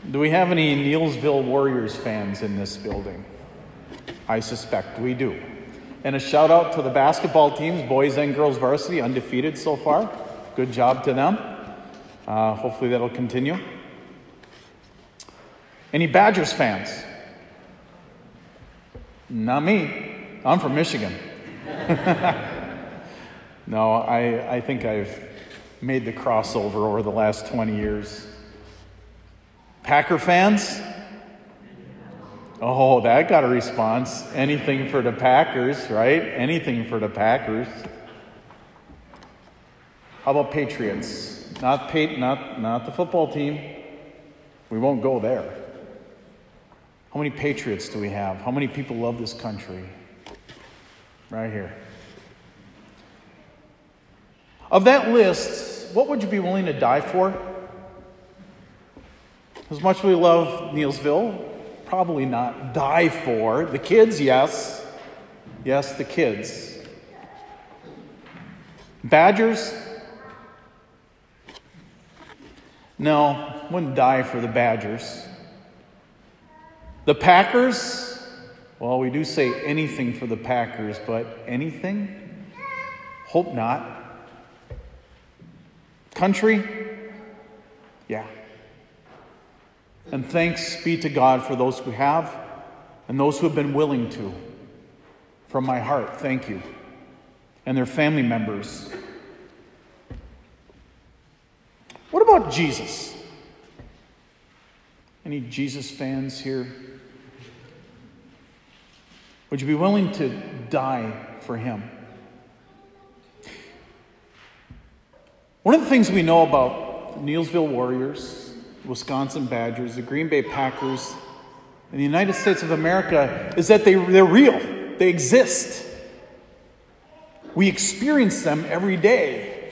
Do we have any Neilsville Warriors fans in this building? I suspect we do. And a shout out to the basketball teams, boys and girls varsity, undefeated so far. Good job to them. Hopefully that'll continue. Any Badgers fans? Not me. I'm from Michigan. No, I think I've made the crossover over the last 20 years. Packer fans? Oh, that got a response. Anything for the Packers, right? Anything for the Packers. How about Patriots? Not the football team. We won't go there. How many Patriots do we have? How many people love this country? Right here. Of that list, what would you be willing to die for? As much as we love Neilsville, probably not die for. The kids, yes. Yes, the kids. Badgers? No, wouldn't die for the Badgers. The Packers? Well, we do say anything for the Packers, but anything? Hope not. Country? Yeah. And thanks be to God for those who have and those who have been willing to. From my heart, thank you. And their family members. What about Jesus? Any Jesus fans here? Would you be willing to die for him? One of the things we know about the Neilsville Warriors, Wisconsin Badgers, the Green Bay Packers, and the United States of America is that they're real. They exist. We experience them every day.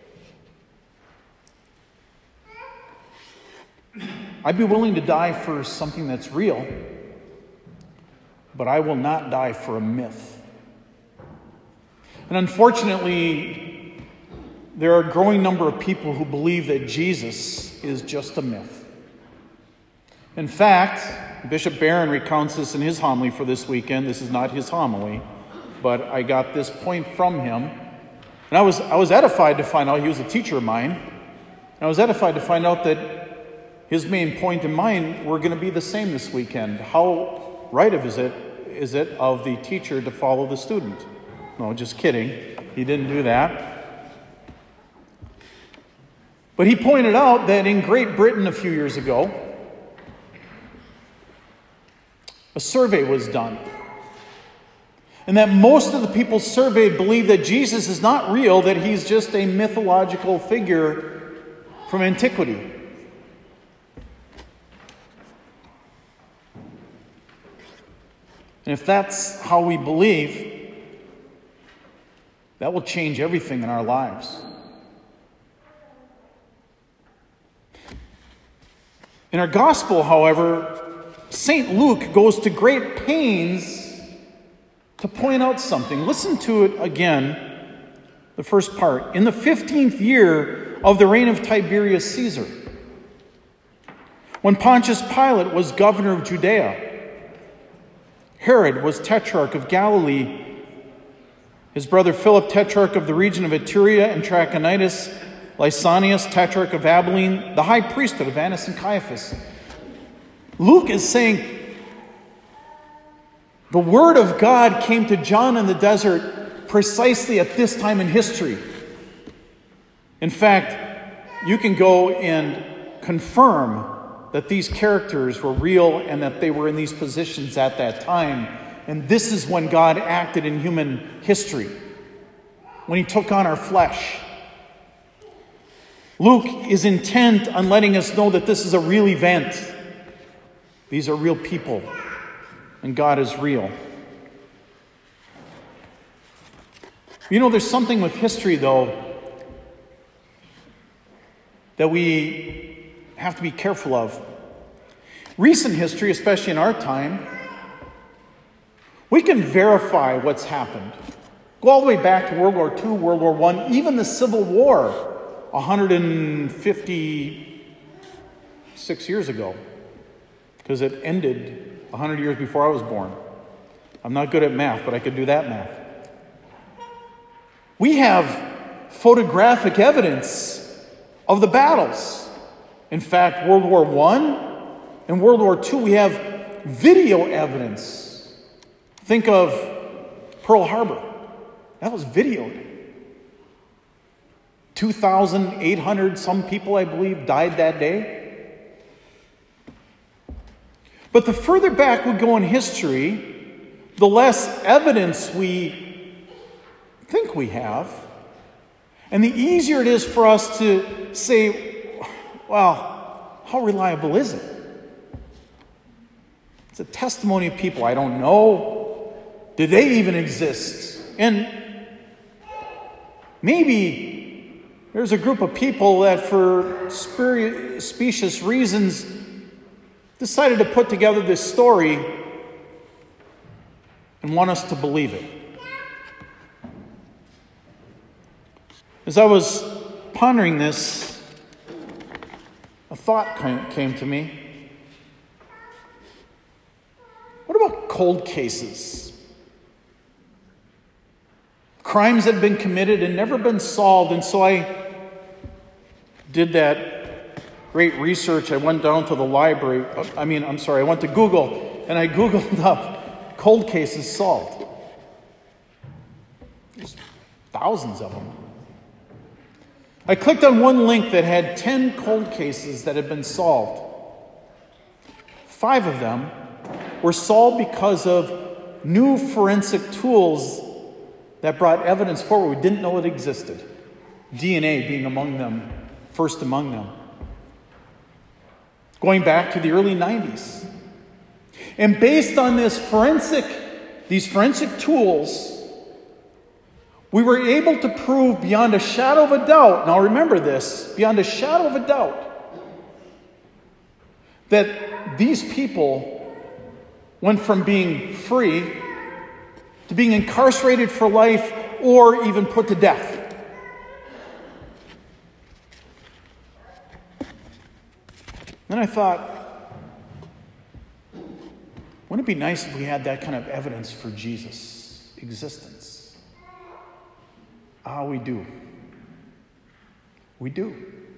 I'd be willing to die for something that's real, but I will not die for a myth. And unfortunately, there are a growing number of people who believe that Jesus is just a myth. In fact, Bishop Barron recounts this in his homily for this weekend. This is not his homily, but I got this point from him. And I was edified to find out, he was a teacher of mine, and I was edified to find out that his main point and mine were going to be the same this weekend. How right is it of the teacher to follow the student? No, just kidding. He didn't do that. But he pointed out that in Great Britain a few years ago, a survey was done. And that most of the people surveyed believe that Jesus is not real, that he's just a mythological figure from antiquity. And if that's how we believe, that will change everything in our lives. In our gospel, however, St. Luke goes to great pains to point out something. Listen to it again, the first part. In the 15th year of the reign of Tiberius Caesar, when Pontius Pilate was governor of Judea, Herod was tetrarch of Galilee, his brother Philip tetrarch of the region of Iturea and Trachonitis, Lysanias, tetrarch of Abilene, the high priesthood of Annas and Caiaphas. Luke is saying the word of God came to John in the desert precisely at this time in history. In fact, you can go and confirm that these characters were real and that they were in these positions at that time. And this is when God acted in human history, when he took on our flesh. Luke is intent on letting us know that this is a real event. These are real people, and God is real. You know, there's something with history, though, that we have to be careful of. Recent history, especially in our time, we can verify what's happened. Go all the way back to World War II, World War I, even the Civil War 156 years ago. because it ended 100 years before I was born. I'm not good at math, but I could do that math. We have photographic evidence of the battles. In fact, World War I and World War II, we have video evidence. Think of Pearl Harbor. That was videoed. 2,800 some people, I believe, died that day. But the further back we go in history, the less evidence we think we have, and the easier it is for us to say, well, how reliable is it? It's a testimony of people I don't know. Did they even exist? And maybe there's a group of people that for specious reasons decided to put together this story and want us to believe it. As I was pondering this, a thought came to me. What about cold cases? Crimes that have been committed and never been solved. And so I did that great research. I went down to the library. I went to Google and I Googled up cold cases solved. There's thousands of them. I clicked on one link that had 10 cold cases that had been solved. 5 of them were solved because of new forensic tools that brought evidence forward we didn't know it existed. DNA being among them, first among them. Going back to the early 90s. And based on these forensic tools, we were able to prove beyond a shadow of a doubt, now remember this, beyond a shadow of a doubt, that these people went from being free to being incarcerated for life or even put to death. Then I thought, wouldn't it be nice if we had that kind of evidence for Jesus' existence? We do. We do.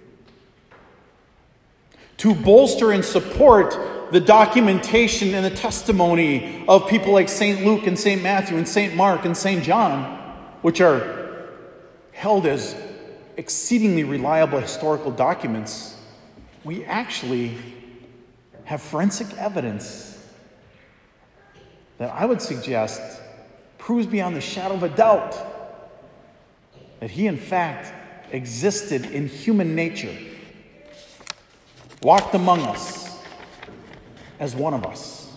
To bolster and support the documentation and the testimony of people like St. Luke and St. Matthew and St. Mark and St. John, which are held as exceedingly reliable historical documents, we actually have forensic evidence that I would suggest proves beyond the shadow of a doubt that he, in fact, existed in human nature, walked among us as one of us.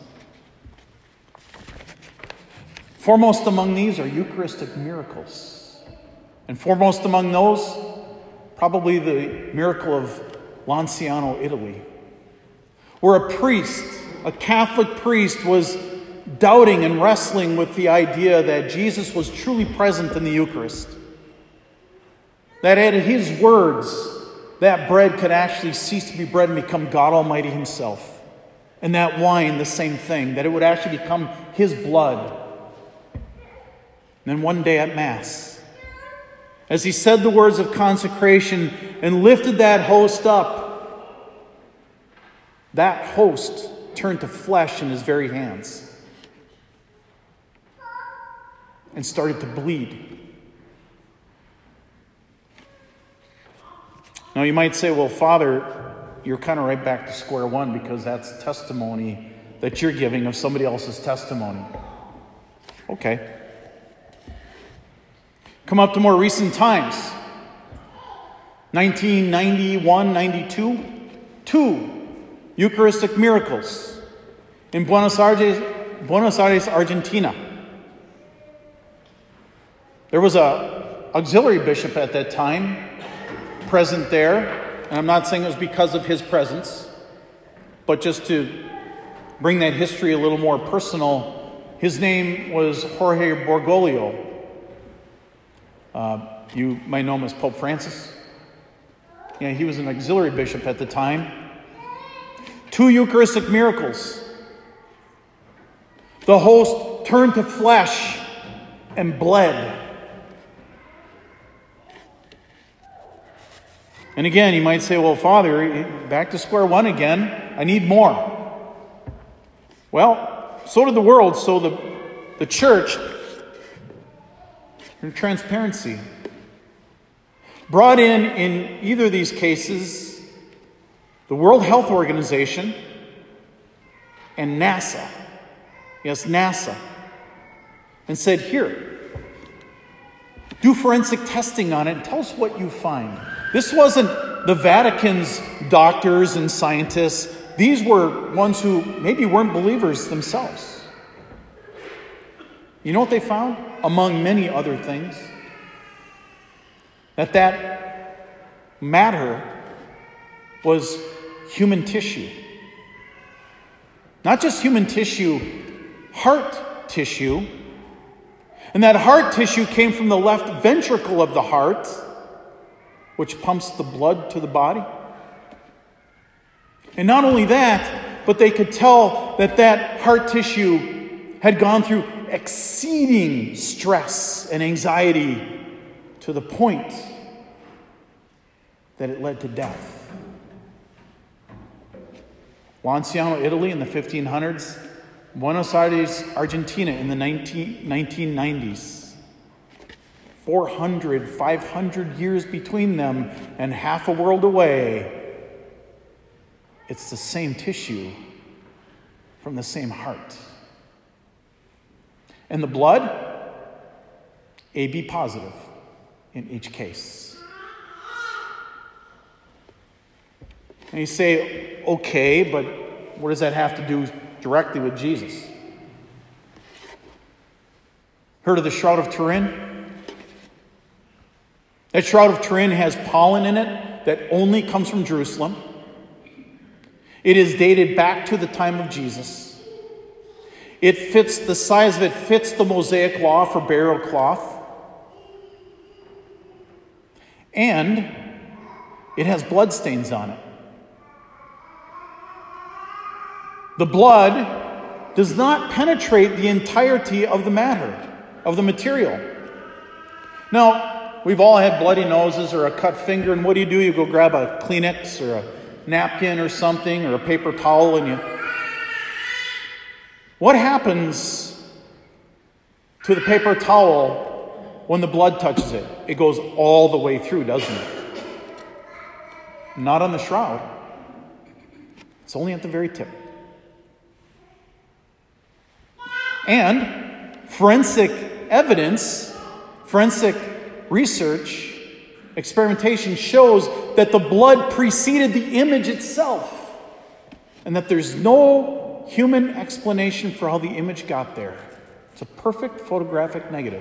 Foremost among these are Eucharistic miracles. And foremost among those, probably the miracle of Lanciano, Italy, where a priest, a Catholic priest, was doubting and wrestling with the idea that Jesus was truly present in the Eucharist. That at his words, that bread could actually cease to be bread and become God Almighty himself. And that wine, the same thing, that it would actually become his blood. And then one day at Mass, as he said the words of consecration and lifted that host up, that host turned to flesh in his very hands and started to bleed. Now you might say, well, Father, you're kind of right back to square one because that's testimony that you're giving of somebody else's testimony. Okay. Come up to more recent times. 1991, 92. 2 Eucharistic miracles in Buenos Aires, Argentina. There was an auxiliary bishop at that time present there. And I'm not saying it was because of his presence, but just to bring that history a little more personal, his name was Jorge Bergoglio. You might know him as Pope Francis. Yeah, he was an auxiliary bishop at the time. 2 Eucharistic miracles. The host turned to flesh and bled. And again, you might say, well, Father, back to square one again. I need more. Well, so did the world, so the church, in transparency, brought in either of these cases, the World Health Organization and NASA. Yes, NASA. And said, here, do forensic testing on it and tell us what you find. This wasn't the Vatican's doctors and scientists. These were ones who maybe weren't believers themselves. You know what they found? Among many other things, that matter was human tissue. Not just human tissue, heart tissue. And that heart tissue came from the left ventricle of the heart, which pumps the blood to the body. And not only that, but they could tell that heart tissue had gone through exceeding stress and anxiety to the point that it led to death. Lanciano, Italy in the 1500s, Buenos Aires, Argentina in the 1990s. 400, 500 years between them and half a world away. It's the same tissue from the same heart. And the blood, AB positive in each case. And you say, okay, but what does that have to do directly with Jesus? Heard of the Shroud of Turin? That Shroud of Turin has pollen in it that only comes from Jerusalem. It is dated back to the time of Jesus. It fits, the size of it fits the Mosaic law for burial cloth. And it has bloodstains on it. The blood does not penetrate the entirety of the matter, of the material. Now, we've all had bloody noses or a cut finger, and what do? You go grab a Kleenex or a napkin or something or a paper towel, and you... What happens to the paper towel when the blood touches it? It goes all the way through, doesn't it? Not on the shroud. It's only at the very tip. And forensic evidence, forensic research, experimentation shows that the blood preceded the image itself, and that there's no human explanation for how the image got there. It's a perfect photographic negative.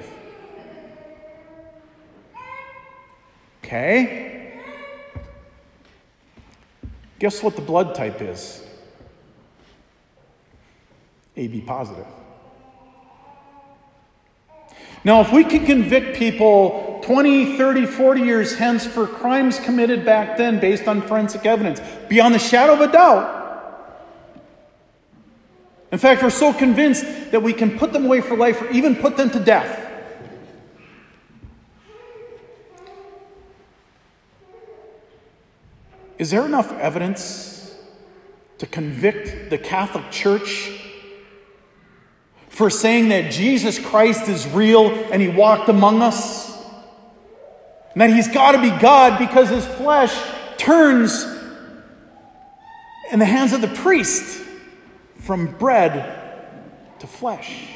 Okay? Guess what the blood type is? AB positive. Now, if we can convict people 20, 30, 40 years hence for crimes committed back then based on forensic evidence, beyond the shadow of a doubt, in fact, we're so convinced that we can put them away for life or even put them to death. Is there enough evidence to convict the Catholic Church for saying that Jesus Christ is real and he walked among us? And that he's got to be God because his flesh turns in the hands of the priest from bread to flesh?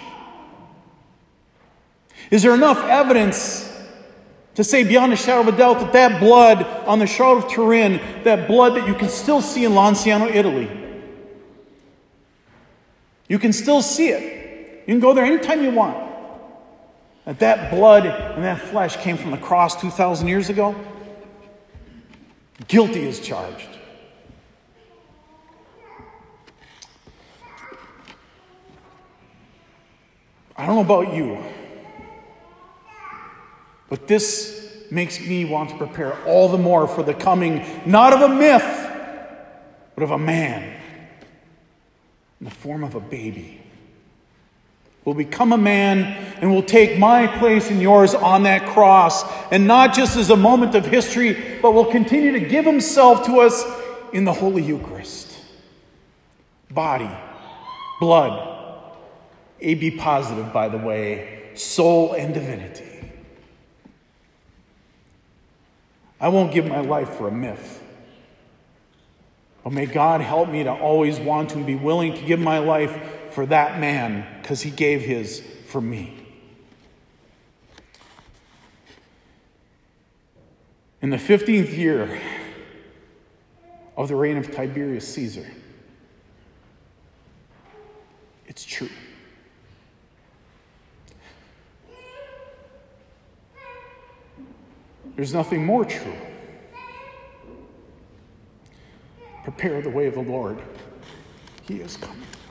Is there enough evidence to say beyond a shadow of a doubt that blood on the Shroud of Turin, that blood that you can still see in Lanciano, Italy, you can still see it. You can go there anytime you want. That blood and that flesh came from the cross 2,000 years ago? Guilty as charged. I don't know about you, but this makes me want to prepare all the more for the coming, not of a myth, but of a man in the form of a baby, will become a man and will take my place and yours on that cross, and not just as a moment of history, but will continue to give himself to us in the Holy Eucharist. Body, blood, AB positive, by the way, soul and divinity. I won't give my life for a myth. But may God help me to always want to and be willing to give my life for that man, because he gave his for me. In the 15th year of the reign of Tiberius Caesar, it's true. There's nothing more true. Prepare the way of the Lord. He is coming.